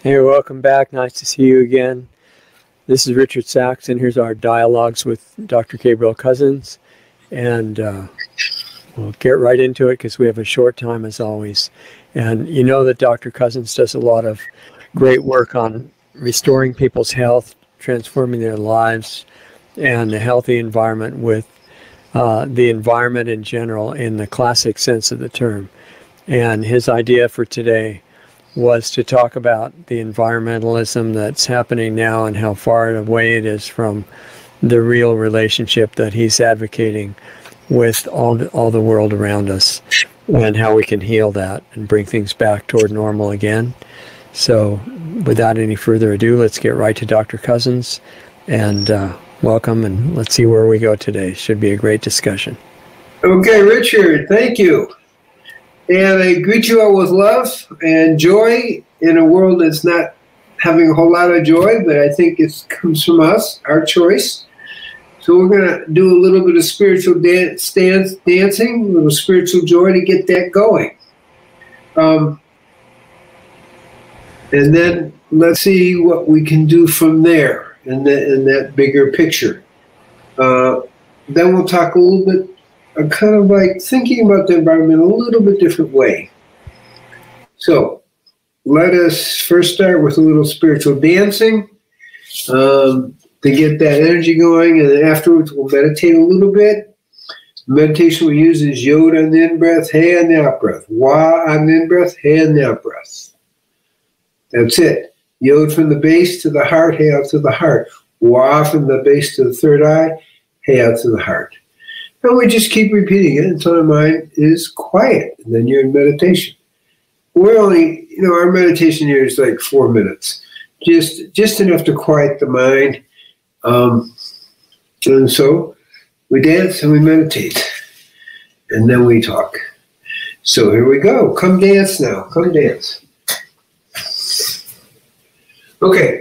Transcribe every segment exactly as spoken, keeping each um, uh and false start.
Hey, welcome back. Nice to see you again. This is Richard Saxon. Here's our dialogues with Doctor Gabriel Cousens. And uh, we'll get right into it because we have a short time as always. And you know that Doctor Cousens does a lot of great work on restoring people's health, transforming their lives, and a healthy environment with uh, the environment in general in the classic sense of the term. And his idea for today was to talk about the environmentalism that's happening now and how far away it is from the real relationship that he's advocating with all the, all the world around us, and how we can heal that and bring things back toward normal again. So without any further ado, let's get right to Doctor Cousens, and uh, welcome, and let's see where we go today. Should be a great discussion. Okay, Richard, thank you. And I greet you all with love and joy in a world that's not having a whole lot of joy, but I think it comes from us, our choice. So we're going to do a little bit of spiritual dance, dance, dancing, a little spiritual joy to get that going. Um, and then let's see what we can do from there in, the, in that bigger picture. Uh, then we'll talk a little bit I'm kind of like thinking about the environment a little bit different way. So let us first start with a little spiritual dancing um, to get that energy going, and then afterwards we'll meditate a little bit. Meditation we use is Yod on the in-breath, Hey on the out-breath, Wah on the in-breath, Hey on the out-breath. That's it. Yod from the base to the heart, Hey out to the heart. Wah from the base to the third eye, Hey out to the heart. And we just keep repeating it until the mind is quiet, and then you're in meditation. We're only, you know, our meditation here is like four minutes, just just enough to quiet the mind. Um, and so we dance and we meditate, and then we talk. So here we go. Come dance now. Come dance. Okay.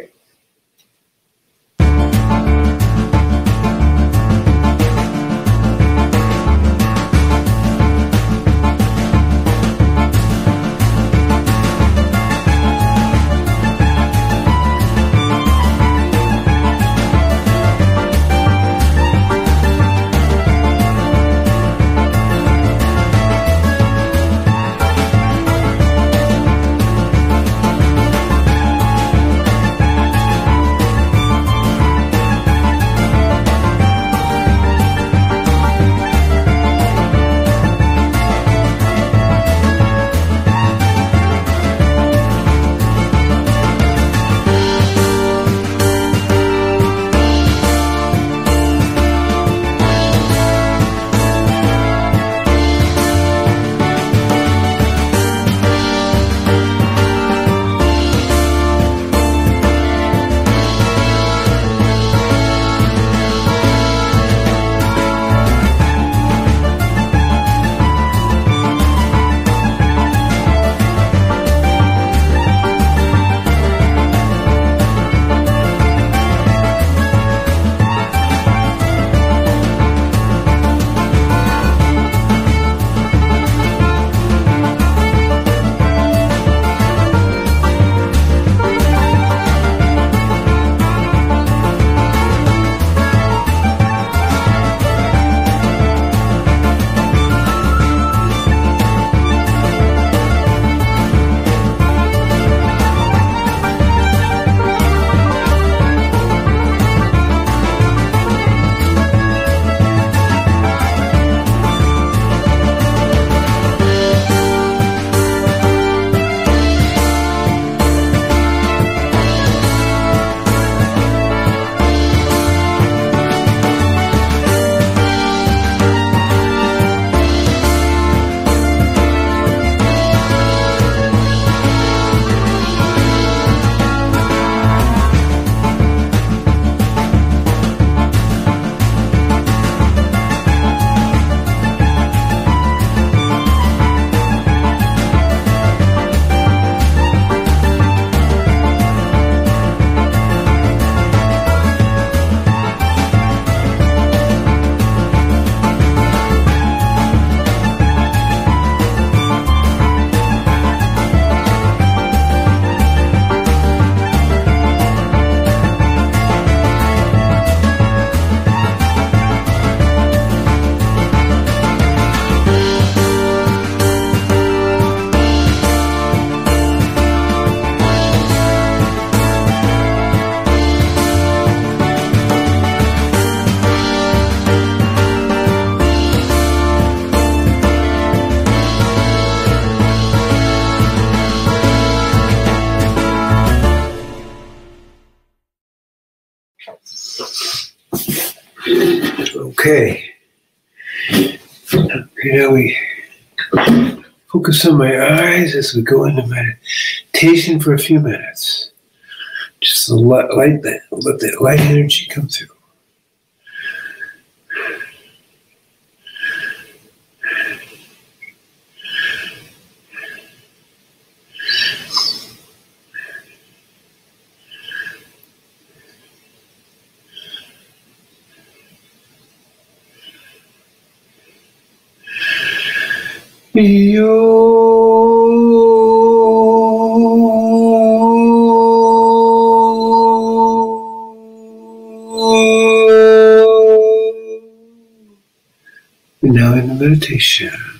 Okay. Okay, now we focus on my eyes as we go into meditation for a few minutes. Just let, light that, let that light energy come through. Now in the meditation.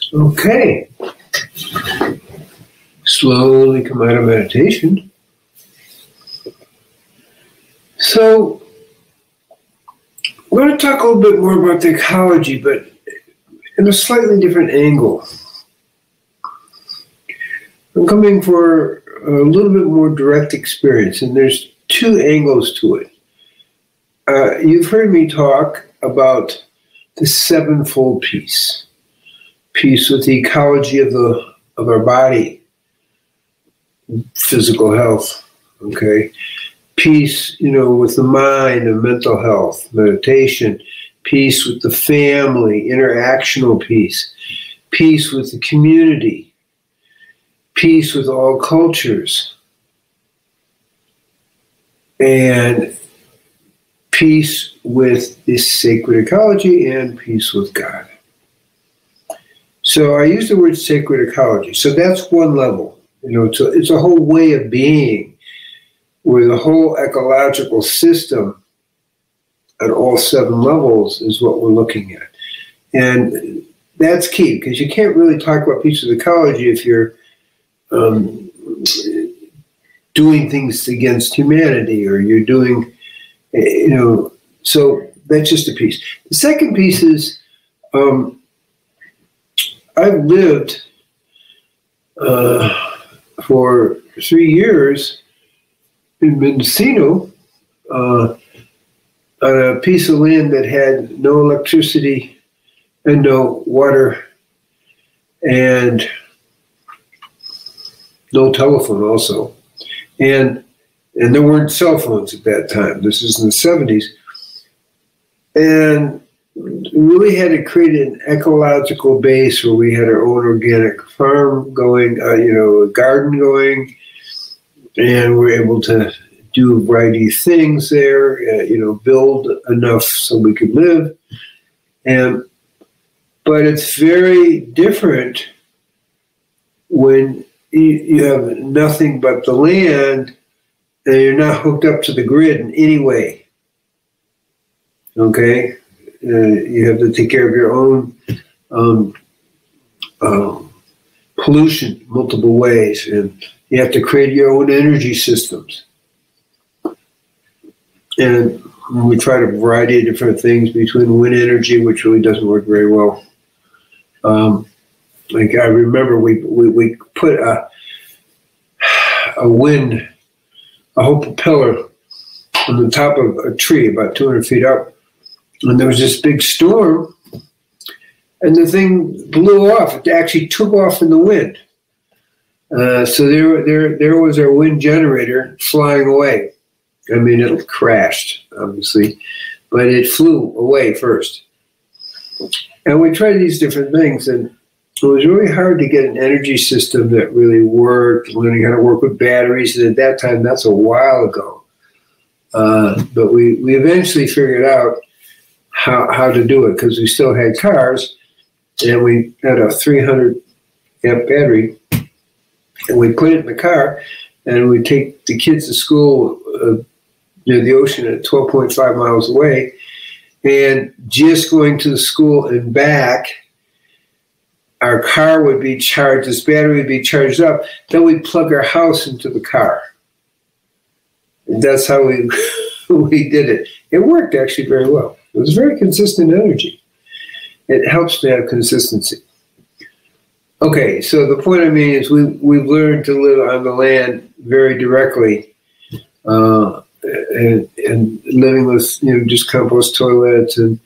Okay. Slowly come out of meditation. So, we're going to talk a little bit more about the ecology, but in a slightly different angle. I'm coming for a little bit more direct experience, and there's two angles to it. Uh, you've heard me talk about the sevenfold peace. Peace with the ecology of the of our body, physical health, okay? Peace, you know, with the mind and mental health, meditation. Peace with the family, interactional peace. Peace with the community. Peace with all cultures. And peace with this sacred ecology and peace with God. So I use the word sacred ecology. So that's one level. You know, it's a, it's a whole way of being where the whole ecological system at all seven levels is what we're looking at. And that's key, because you can't really talk about peace with ecology if you're um, doing things against humanity, or you're doing, you know, so that's just a piece. The second piece is, um, I've lived uh, for three years in Mendocino uh, on a piece of land that had no electricity and no water and no telephone also. And and there weren't cell phones at that time. This is in the seventies. And we really had to create an ecological base where we had our own organic farm going, uh, you know, a garden going, and we're able to do a variety of things there, uh, you know, build enough so we could live. And but it's very different when you, you have nothing but the land and you're not hooked up to the grid in any way. Okay? Uh, you have to take care of your own um, um, pollution multiple ways, and you have to create your own energy systems. And we tried a variety of different things between wind energy, which really doesn't work very well. Um, like I remember we, we, we put a, a wind, a whole propeller on the top of a tree about two hundred feet up. And there was this big storm, and the thing blew off. It actually took off in the wind. Uh, so there, there, there was our wind generator flying away. I mean, it crashed, obviously, but it flew away first. And we tried these different things, and it was really hard to get an energy system that really worked, learning how to work with batteries. And at that time, that's a while ago. Uh, but we, we eventually figured out how, how to do it, because we still had cars, and we had a three hundred amp battery, and we put it in the car, and we take the kids to school uh, near the ocean at twelve point five miles away, and just going to the school and back, our car would be charged, this battery would be charged up, then we'd plug our house into the car. And that's how we, we did it. It worked actually very well. It was very consistent energy. It helps to have consistency. Okay, so the point I mean is we, we've learned to live on the land very directly, uh, and, and living with, you know, just compost toilets and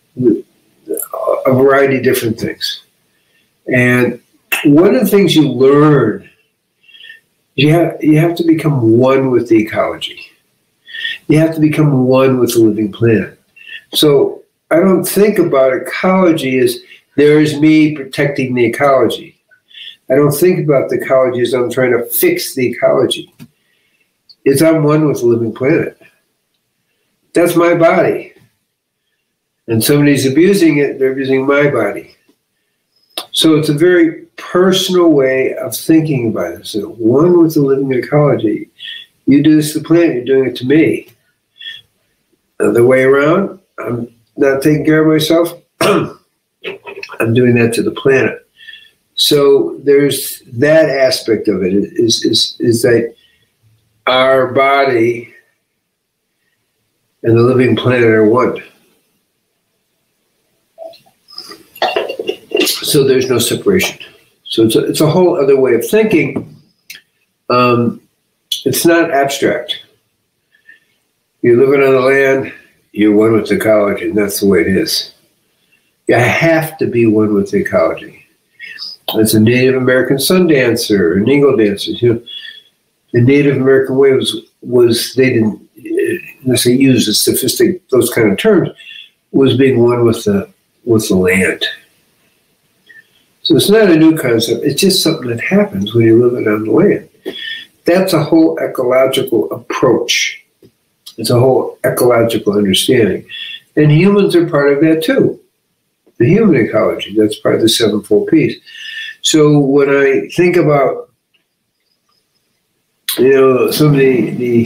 a variety of different things. And one of the things you learn, you have, you have to become one with the ecology. You have to become one with the living planet. So I don't think about ecology as there is me protecting the ecology. I don't think about the ecology as I'm trying to fix the ecology. It's I'm one with the living planet. That's my body. And somebody's abusing it, they're abusing my body. So it's a very personal way of thinking about it. So one with the living ecology. You do this to the planet, you're doing it to me. The other way around, I'm not taking care of myself. I'm doing that to the planet. So there's that aspect of it, is, is, is that our body and the living planet are one. So there's no separation. So it's a, it's a whole other way of thinking. Um, it's not abstract. You're living on the land, you're one with ecology, and that's the way it is. You have to be one with ecology. As a Native American sun dancer, an eagle dancer, you know, the Native American way was, was they didn't necessarily use the sophistic, those kind of terms, was being one with the, with the land. So it's not a new concept. It's just something that happens when you're living on the land. That's a whole ecological approach. It's a whole ecological understanding. And humans are part of that too. The human ecology, that's part of the sevenfold piece. So when I think about, you know, some of the, the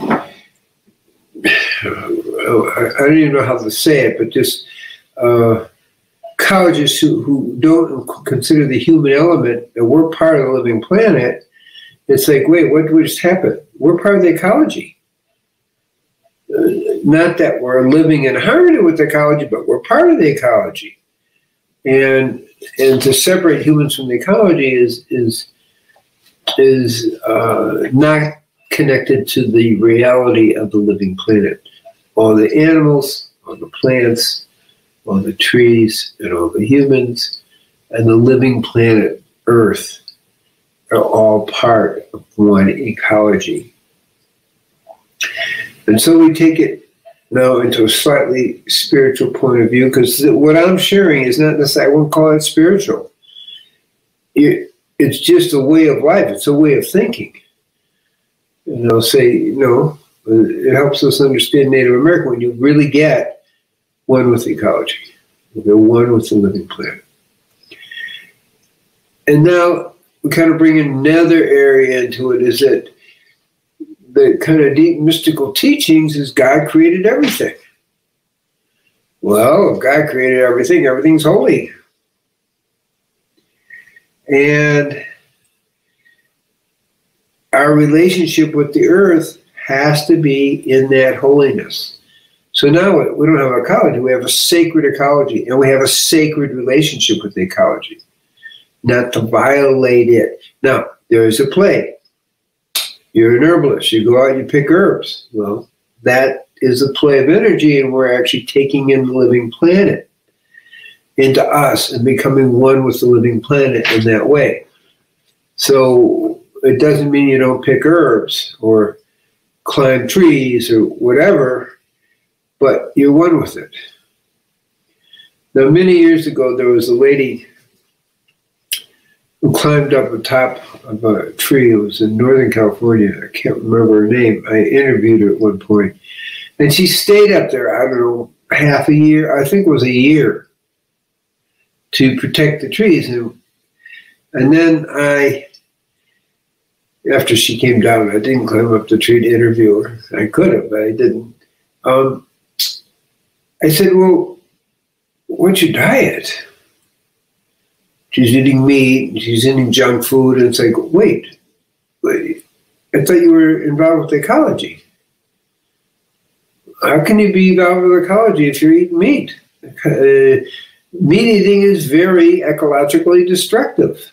I don't even know how to say it, but just uh, ecologists who, who don't consider the human element that we're part of the living planet, it's like, wait, what just happened? We're part of the ecology. Uh, not that we're living in harmony with the ecology, but we're part of the ecology. And and to separate humans from the ecology is is is uh, not connected to the reality of the living planet. All the animals, all the plants, all the trees, and all the humans, and the living planet Earth are all part of one ecology. And so we take it now into a slightly spiritual point of view, because what I'm sharing is not necessarily, I won't call it spiritual. It, it's just a way of life. It's a way of thinking. And I'll say, you know, it helps us understand Native American when you really get one with ecology. They're one with the living planet. And now we kind of bring another area into it, is that the kind of deep mystical teachings is God created everything. Well, if God created everything, everything's holy. And our relationship with the earth has to be in that holiness. So now we don't have ecology, we have a sacred ecology, and we have a sacred relationship with the ecology, not to violate it. Now, there is a play. You're an herbalist, you go out, you pick herbs. Well, that is a play of energy, and we're actually taking in the living planet into us and becoming one with the living planet in that way. So it doesn't mean you don't pick herbs or climb trees or whatever, but you're one with it. Now, many years ago, there was a lady who climbed up the top of a tree. It was in Northern California. I can't remember her name. I interviewed her at one point. And she stayed up there, I don't know, half a year. I think it was a year, to protect the trees. And, and then I, after she came down, I didn't climb up the tree to interview her. I could have, but I didn't. Um, I said, well, what's your diet? She's eating meat, she's eating junk food, and it's like, wait, wait, I thought you were involved with ecology. How can you be involved with ecology if you're eating meat? Uh, meat eating is very ecologically destructive.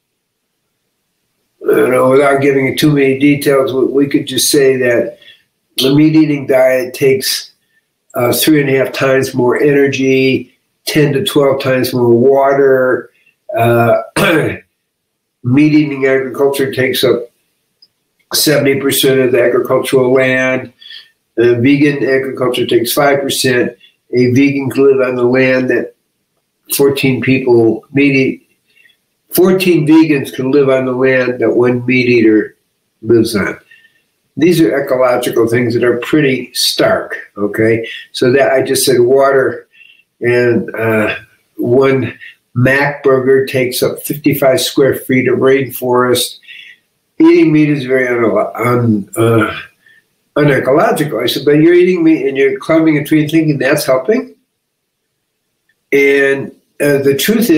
You know, without giving too many details, we could just say that the meat-eating diet takes uh, three and a half times more energy, ten to twelve times more water. Uh, meat-eating agriculture takes up seventy percent of the agricultural land. Uh, vegan agriculture takes five percent. A vegan can live on the land that fourteen people, meat eat, fourteen vegans can live on the land that one meat eater lives on. These are ecological things that are pretty stark, okay? So that I just said water, and uh, one Mac burger takes up fifty-five square feet of rainforest. Eating meat is very un, un, uh, unecological. I said, but you're eating meat and you're climbing a tree and thinking that's helping? And uh, the truth is,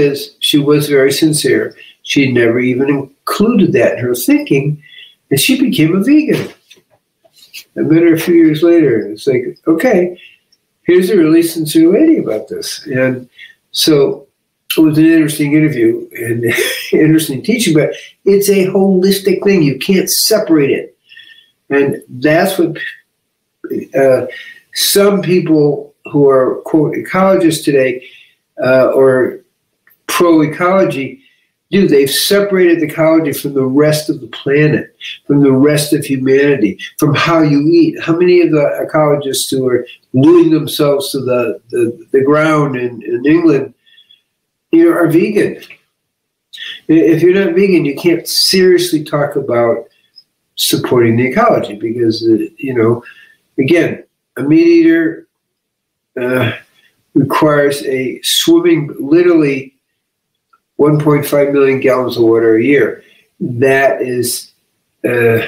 she was very sincere. She never even included that in her thinking, and she became a vegan. I met her a few years later, and it's like, okay, here's a really sincere lady about this. And so it was an interesting interview and interesting teaching, but it's a holistic thing. You can't separate it. And that's what uh, some people who are, quote, ecologists today uh, or pro-ecology do. They've separated ecology from the rest of the planet, from the rest of humanity, from how you eat. How many of the ecologists who are gluing themselves to the, the, the ground in, in England, you know, are vegan? If you're not vegan, you can't seriously talk about supporting the ecology because, uh, you know, again, a meat eater uh, requires a swimming, literally one point five million gallons of water a year. That is, uh,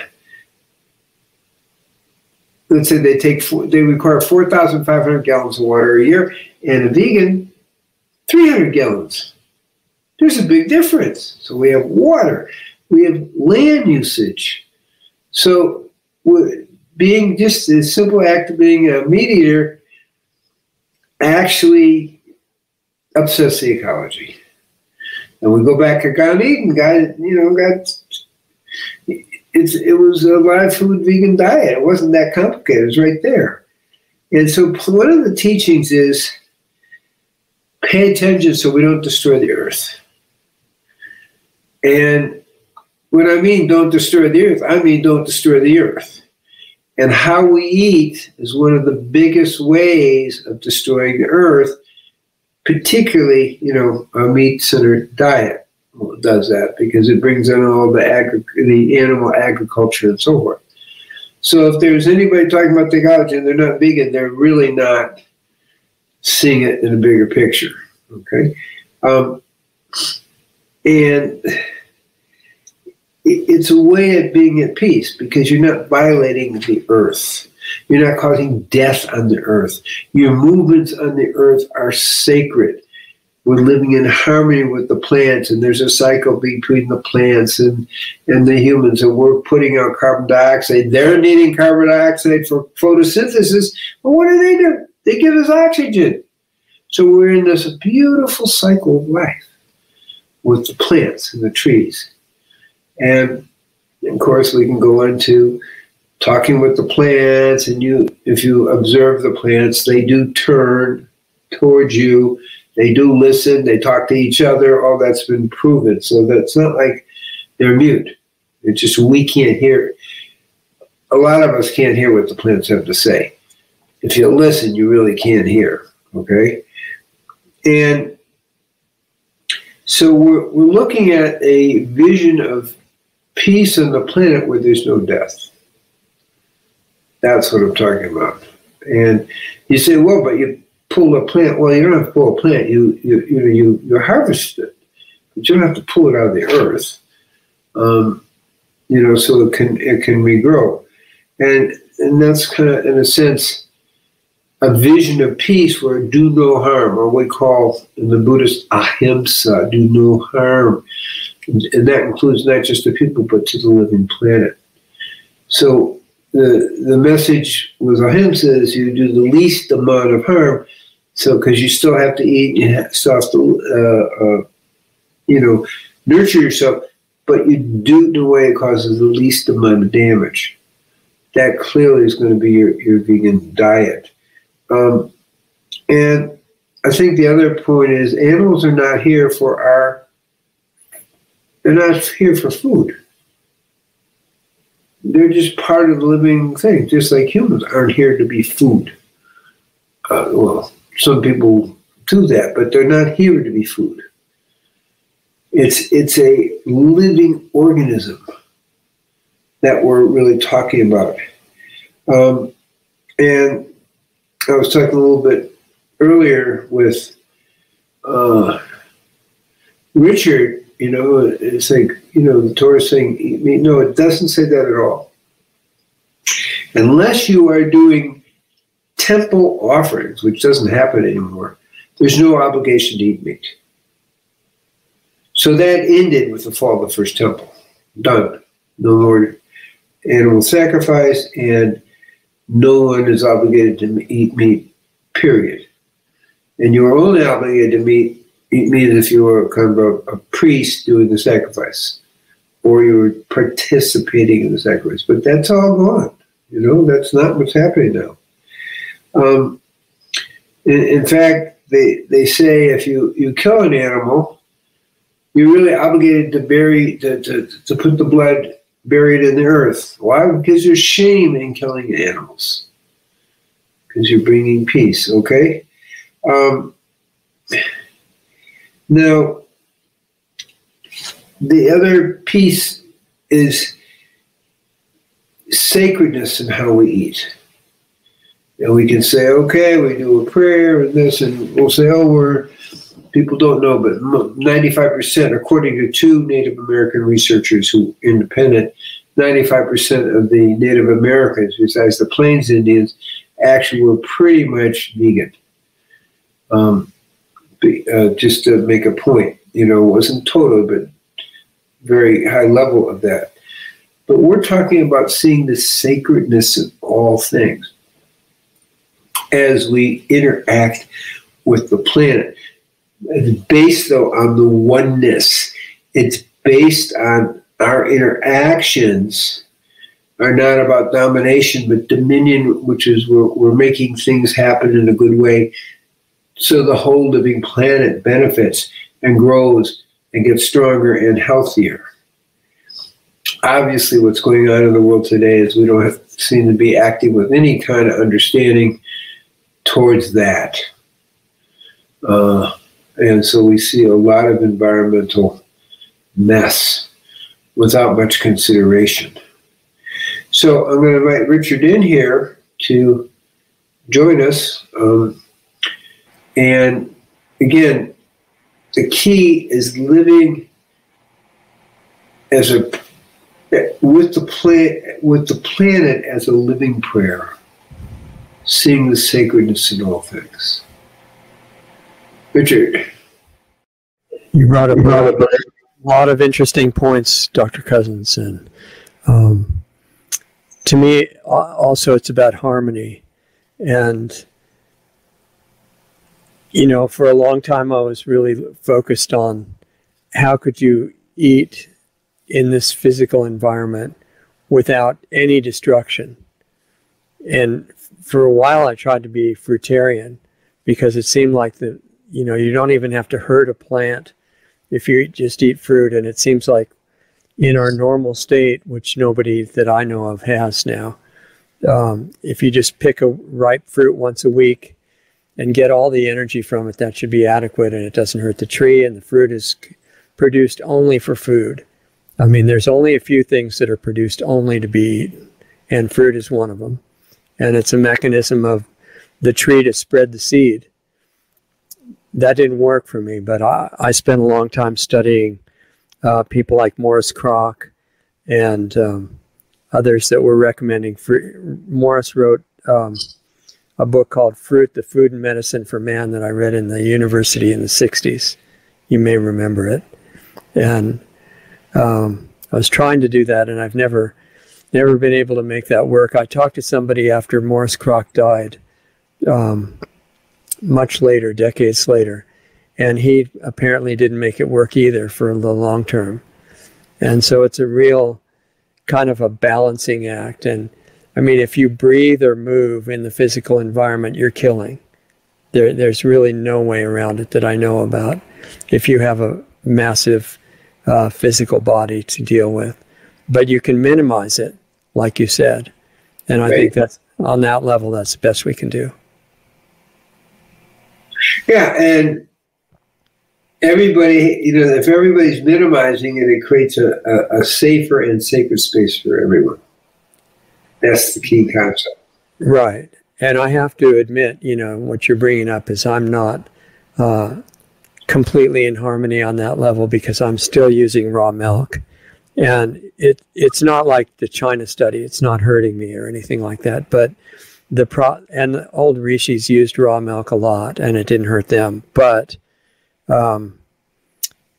let's say they take, four, they require four thousand five hundred gallons of water a year, and a vegan, three hundred gallons. There's a big difference. So we have water, we have land usage. So being just a simple act of being a meat eater actually upsets the ecology. And we go back to Garden Eden, guy, you know, got it's it was a live food vegan diet. It wasn't that complicated. It was right there. And so one of the teachings is pay attention so we don't destroy the earth. And when I mean don't destroy the earth, I mean don't destroy the earth. And how we eat is one of the biggest ways of destroying the earth, particularly, you know, a meat-centered diet does that because it brings in all the agri- the animal agriculture and so forth. So if there's anybody talking about the ecology and they're not vegan, they're really not seeing it in a bigger picture, okay? Um, and it's a way of being at peace because you're not violating the earth. You're not causing death on the earth. Your movements on the earth are sacred. We're living in harmony with the plants, and there's a cycle between the plants and, and the humans, and we're putting out carbon dioxide. They're needing carbon dioxide for photosynthesis. Well, what do they do? They give us oxygen. So we're in this beautiful cycle of life with the plants and the trees. And, of course, we can go into talking with the plants, and you, if you observe the plants, they do turn towards you. They do listen. They talk to each other. All that's been proven. So that's not like they're mute. It's just we can't hear. A lot of us can't hear what the plants have to say. If you listen, you really can't hear, okay? And so we're, we're looking at a vision of peace on the planet where there's no death. That's what I'm talking about. And you say, well, but you pull a plant. Well, you don't have to pull a plant. You you you know you you harvest it, but you don't have to pull it out of the earth. Um, you know, so it can it can regrow, and and that's kind of in a sense a vision of peace where do no harm, or we call in the Buddhist ahimsa, do no harm, and, and that includes not just the people but to the living planet. So the the message with ahimsa is you do the least amount of harm. So, because you still have to eat, you still have to, uh, uh, you know, nurture yourself, but you do it in a way it causes the least amount of damage. That clearly is going to be your, your vegan diet. Um, and I think the other point is animals are not here for our, they're not here for food. They're just part of the living thing, just like humans aren't here to be food. Uh, well, some people do that, but they're not here to be food. It's it's a living organism that we're really talking about. Um, and I was talking a little bit earlier with uh, Richard, you know, it's like, you know, the Torah is saying, eat meat. No, it doesn't say that at all. Unless you are doing temple offerings, which doesn't happen anymore, there's no obligation to eat meat. So that ended with the fall of the first temple. Done. No more animal sacrifice, and no one is obligated to eat meat, period. And you are only obligated to meet, eat meat if you were kind of a, a priest doing the sacrifice, or you were participating in the sacrifice. But that's all gone. You know, that's not what's happening now. Um, in, in fact, they they say if you, you kill an animal, you're really obligated to bury, to, to, to put the blood buried in the earth. Why? Because there's shame in killing animals. Because you're bringing peace, okay? Um, now, the other piece is sacredness in how we eat. And we can say, okay, we do a prayer and this, and we'll say, oh, we're, people don't know, but ninety-five percent, according to two Native American researchers who are independent, ninety-five percent of the Native Americans, besides the Plains Indians, actually were pretty much vegan. Um, uh, just to make a point, you know, it wasn't total, but very high level of that. But we're talking about seeing the sacredness of all things as we interact with the planet. It's based, though, on the oneness. It's based on our interactions are not about domination, but dominion, which is we're, we're making things happen in a good way so the whole living planet benefits and grows and gets stronger and healthier. Obviously, what's going on in the world today is we don't have, seem to be acting with any kind of understanding towards that. Uh, and so we see a lot of environmental mess without much consideration. So I'm going to invite Richard in here to join us. Um, and again, the key is living as a with the pla- with the planet as a living prayer, seeing the sacredness in all things. Richard, you brought up a lot of interesting points, Doctor Cousens, and um, to me, also, it's about harmony. And you know, for a long time, I was really focused on how could you eat in this physical environment without any destruction. And for a while, I tried to be fruitarian because it seemed like the, you know, you don't even have to hurt a plant if you just eat fruit. And it seems like in our normal state, which nobody that I know of has now, um, if you just pick a ripe fruit once a week and get all the energy from it, that should be adequate, and it doesn't hurt the tree, and the fruit is produced only for food. I mean, there's only a few things that are produced only to be eaten, and fruit is one of them. And it's a mechanism of the tree to spread the seed. That didn't work for me, but I, I spent a long time studying uh, people like Morris Kroc and um, others that were recommending fruit. Morris wrote um, a book called Fruit, the Food and Medicine for Man that I read in the university in the sixties. You may remember it. And um, I was trying to do that, and I've never never been able to make that work. I talked to somebody after Morris Kroc died, um, much later, decades later, and he apparently didn't make it work either for the long term. And so it's a real kind of a balancing act. And I mean, if you breathe or move in the physical environment, you're killing. There, there's really no way around it that I know about if you have a massive uh, physical body to deal with. But you can minimize it, like you said. And I right. think that's, on that level, that's the best we can do. Yeah, and everybody, you know, if everybody's minimizing it, it creates a, a, a safer and sacred space for everyone. That's the key concept. Right. And I have to admit, you know, what you're bringing up is I'm not uh, completely in harmony on that level because I'm still using raw milk. And it it's not like the China study. It's not hurting me or anything like that. But the pro and the old rishis used raw milk a lot, and it didn't hurt them. But um,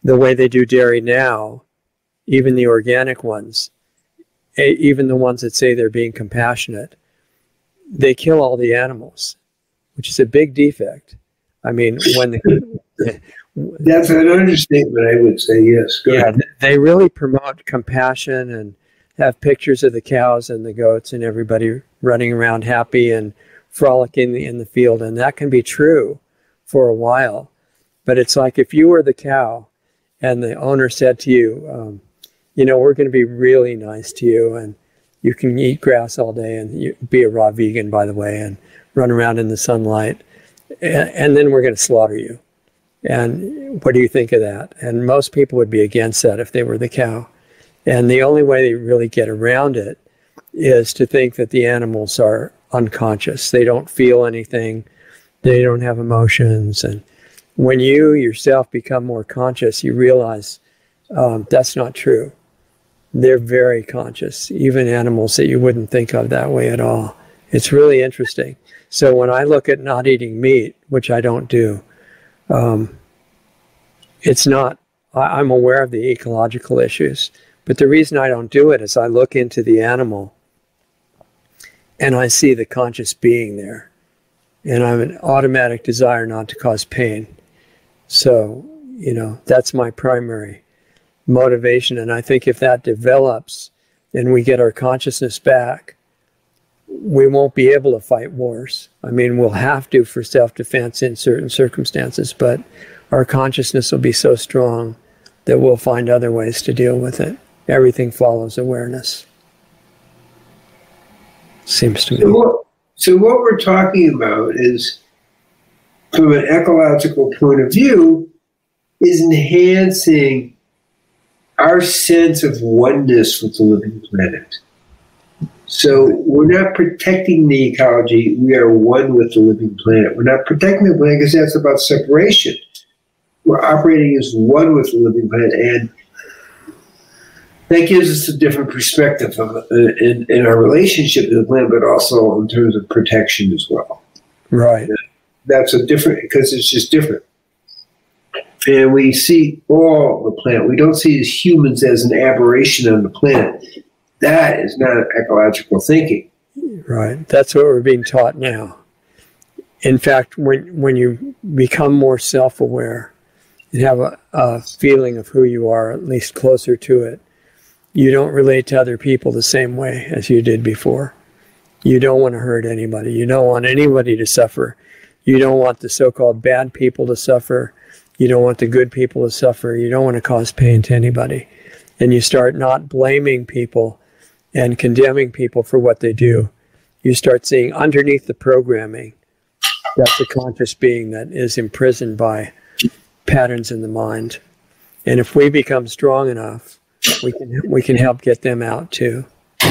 the way they do dairy now, even the organic ones, even the ones that say they're being compassionate, they kill all the animals, which is a big defect. I mean, when the, that's an understatement, I would say. Yes. Go yeah, ahead. they really promote compassion and have pictures of the cows and the goats and everybody running around happy and frolicking in the field, and that can be true for a while. But it's like if you were the cow and the owner said to you, um, you know, we're going to be really nice to you, and you can eat grass all day and you, be a raw vegan, by the way, and run around in the sunlight, and, and then we're going to slaughter you. And what do you think of that? And most people would be against that if they were the cow. And the only way they really get around it is to think that the animals are unconscious. They don't feel anything. They don't have emotions. And when you yourself become more conscious, you realize um, that's not true. They're very conscious, even animals that you wouldn't think of that way at all. It's really interesting. So when I look at not eating meat, which I don't do, um, it's not, I, I'm aware of the ecological issues, but the reason I don't do it is I look into the animal and I see the conscious being there. And I have an automatic desire not to cause pain. So, you know, that's my primary motivation. And I think if that develops and we get our consciousness back, we won't be able to fight wars. I mean, we'll have to for self-defense in certain circumstances, but our consciousness will be so strong that we'll find other ways to deal with it. Everything follows awareness. Seems to me. So what, so what we're talking about is, from an ecological point of view, is enhancing our sense of oneness with the living planet. So we're not protecting the ecology, we are one with the living planet. We're not protecting the planet because that's about separation. We're operating as one with the living planet, and that gives us a different perspective of, uh, in, in our relationship to the planet, but also in terms of protection as well. Right. That's a different, because it's just different. And we see all the planet. We don't see as humans as an aberration on the planet. That is not ecological thinking. Right. That's what we're being taught now. In fact, when when you become more self-aware and have a, a feeling of who you are, at least closer to it, you don't relate to other people the same way as you did before. You don't want to hurt anybody. You don't want anybody to suffer. You don't want the so-called bad people to suffer. You don't want the good people to suffer. You don't want to cause pain to anybody. And you start not blaming people and condemning people for what they do. You start seeing underneath the programming, that's a conscious being that is imprisoned by patterns in the mind. And if we become strong enough, we can we can help get them out too.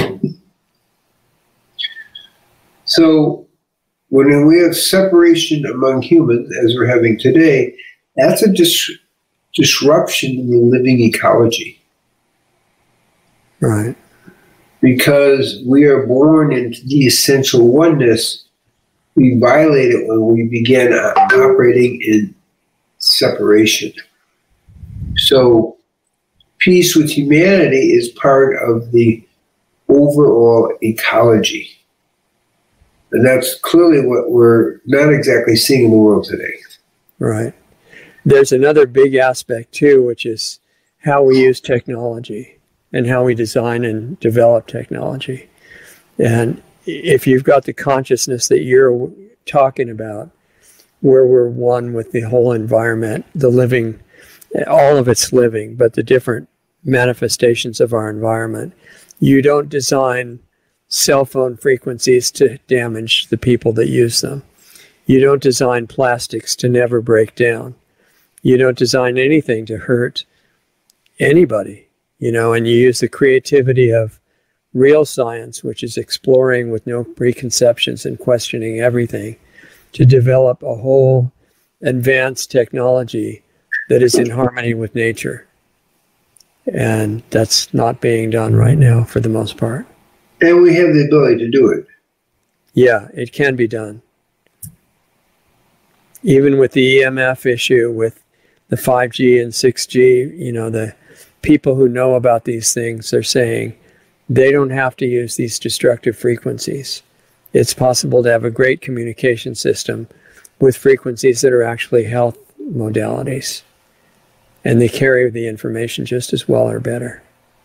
So when we have separation among humans, as we're having today, that's a dis- disruption in the living ecology. Right. Because we are born into the essential oneness, we violate it when we begin operating in separation. So peace with humanity is part of the overall ecology. And that's clearly what we're not exactly seeing in the world today. Right. There's another big aspect too, which is how we use technology and how we design and develop technology. And if you've got the consciousness that you're talking about, where we're one with the whole environment, the living, all of it's living, but the different manifestations of our environment, you don't design cell phone frequencies to damage the people that use them. You don't design plastics to never break down. You don't design anything to hurt anybody, you know, and you use the creativity of real science, which is exploring with no preconceptions and questioning everything, to develop a whole advanced technology that is in harmony with nature. And that's not being done right now for the most part. And we have the ability to do it. Yeah, it can be done. Even with the E M F issue, with the five G and six G, you know, the people who know about these things are saying they don't have to use these destructive frequencies. It's possible to have a great communication system with frequencies that are actually health modalities. And they carry the information just as well or better.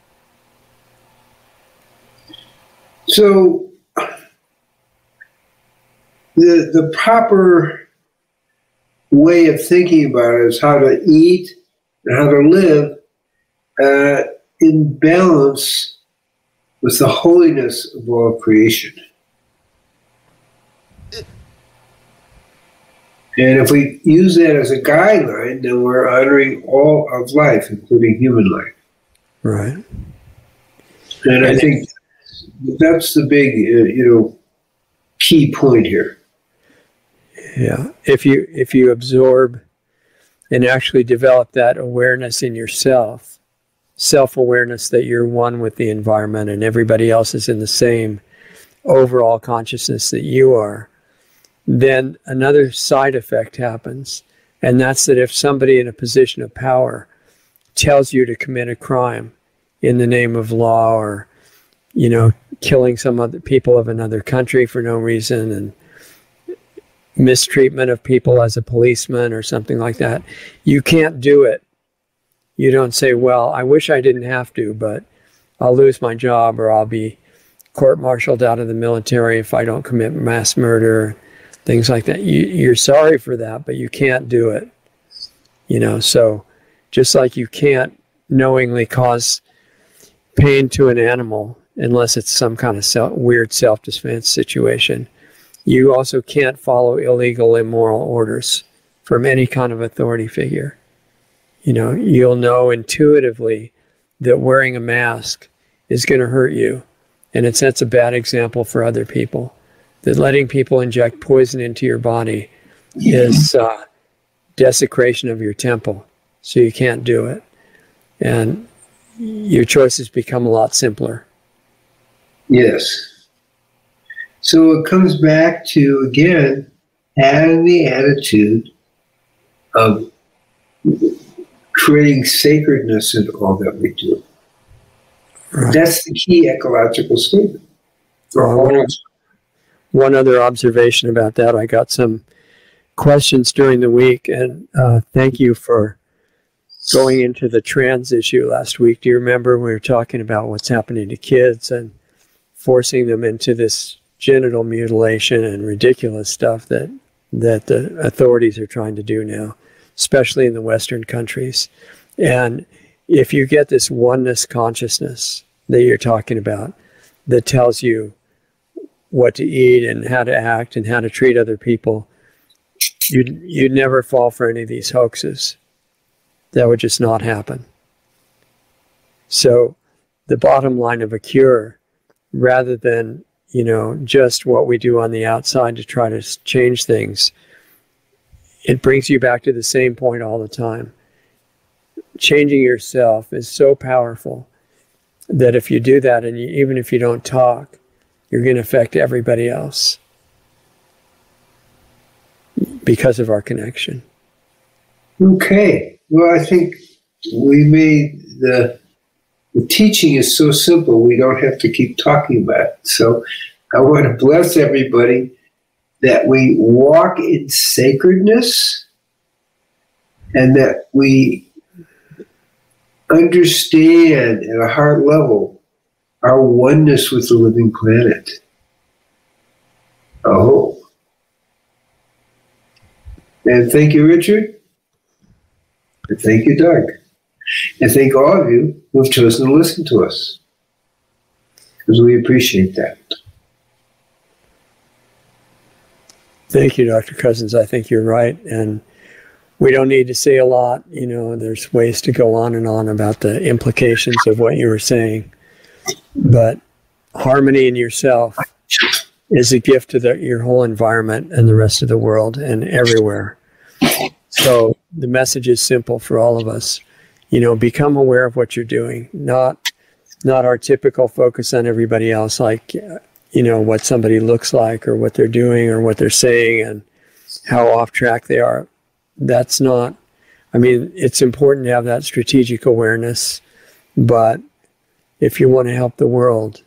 So the the proper way of thinking about it is how to eat and how to live uh, in balance with the holiness of all creation. And if we use that as a guideline, then we're honoring all of life, including human life. Right. And I think that's the big, uh, you know, key point here. Yeah. If you if you absorb and actually develop that awareness in yourself, self-awareness that you're one with the environment and everybody else is in the same overall consciousness that you are, then another side effect happens. And that's that if somebody in a position of power tells you to commit a crime in the name of law, or, you know, killing some other people of another country for no reason, and mistreatment of people as a policeman or something like that, you can't do it. You don't say, well, I wish I didn't have to, but I'll lose my job, or I'll be court-martialed out of the military if I don't commit mass murder, things like that. You, you're sorry for that, but you can't do it. You know, so just like you can't knowingly cause pain to an animal unless it's some kind of self, weird self-defense situation, you also can't follow illegal, immoral orders from any kind of authority figure. You know, you'll know intuitively that wearing a mask is going to hurt you, and it sets a bad example for other people. That letting people inject poison into your body is uh, desecration of your temple, so you can't do it. And your choices become a lot simpler. Yes. So it comes back to, again, having the attitude of creating sacredness in all that we do. Right. That's the key ecological statement. For all of One other observation about that, I got some questions during the week, and uh, thank you for going into the trans issue last week. Do you remember we were talking about what's happening to kids and forcing them into this genital mutilation and ridiculous stuff that that the authorities are trying to do now, especially in the Western countries? And if you get this oneness consciousness that you're talking about, that tells you what to eat and how to act and how to treat other people, you'd, you'd never fall for any of these hoaxes. That would just not happen. So the bottom line of a cure, rather than, you know, just what we do on the outside to try to change things, it brings you back to the same point all the time. Changing yourself is so powerful that if you do that, and you, even if you don't talk, you're going to affect everybody else because of our connection. Okay. Well, I think we made the, the teaching is so simple, we don't have to keep talking about it. So I want to bless everybody that we walk in sacredness and that we understand at a heart level our oneness with the living planet. Oh. And thank you, Richard. And thank you, Doug. And thank all of you who have chosen to listen to us, because we appreciate that. Thank you, Doctor Cousens. I think you're right. And we don't need to say a lot. You know, there's ways to go on and on about the implications of what you were saying. But harmony in yourself is a gift to the, your whole environment and the rest of the world and everywhere. So the message is simple for all of us. You know, become aware of what you're doing, not not our typical focus on everybody else, like, you know, what somebody looks like or what they're doing or what they're saying and how off track they are. That's not I mean, it's important to have that strategic awareness, but if you want to help the world,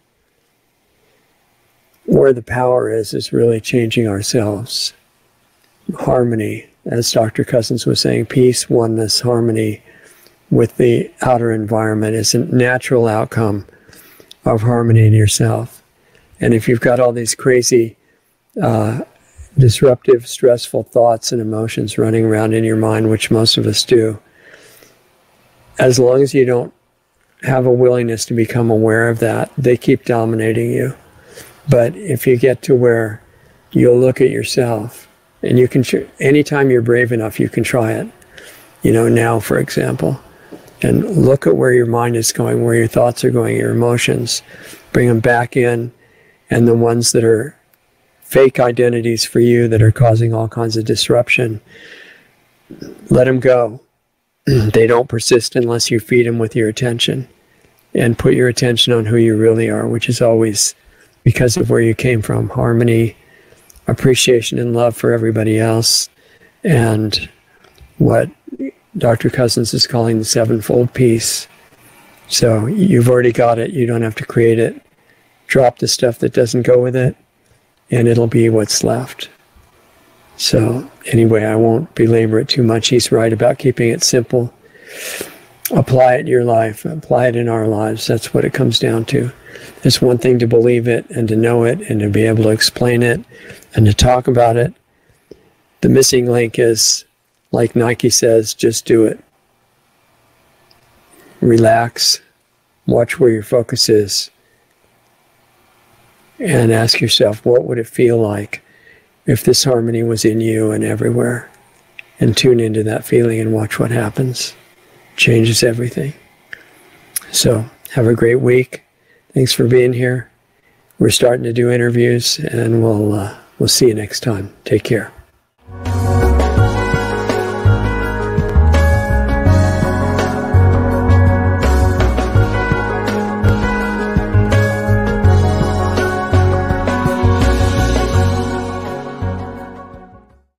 where the power is, is really changing ourselves. Harmony, as Doctor Cousins was saying, peace, oneness, harmony with the outer environment is a natural outcome of harmony in yourself. And if you've got all these crazy, uh, disruptive, stressful thoughts and emotions running around in your mind, which most of us do, as long as you don't have a willingness to become aware of that, they keep dominating you. But if you get to where you'll look at yourself, and you can, anytime you're brave enough, you can try it. You know, now, for example, and look at where your mind is going, where your thoughts are going, your emotions, bring them back in, and the ones that are fake identities for you that are causing all kinds of disruption, let them go. They don't persist unless you feed them with your attention and put your attention on who you really are, which is always because of where you came from. Harmony, appreciation and love for everybody else, and what Doctor Cousins is calling the sevenfold peace. So you've already got it. You don't have to create it. Drop the stuff that doesn't go with it, and it'll be what's left. So anyway, I won't belabor it too much. He's right about keeping it simple. Apply it in your life. Apply it in our lives. That's what it comes down to. It's one thing to believe it and to know it and to be able to explain it and to talk about it. The missing link is, like Nike says, just do it. Relax. Watch where your focus is. And ask yourself, what would it feel like if this harmony was in you and everywhere? And tune into that feeling and watch what happens. Changes everything. So have a great week. Thanks for being here. We're starting to do interviews, and we'll uh, we'll see you next time. Take care.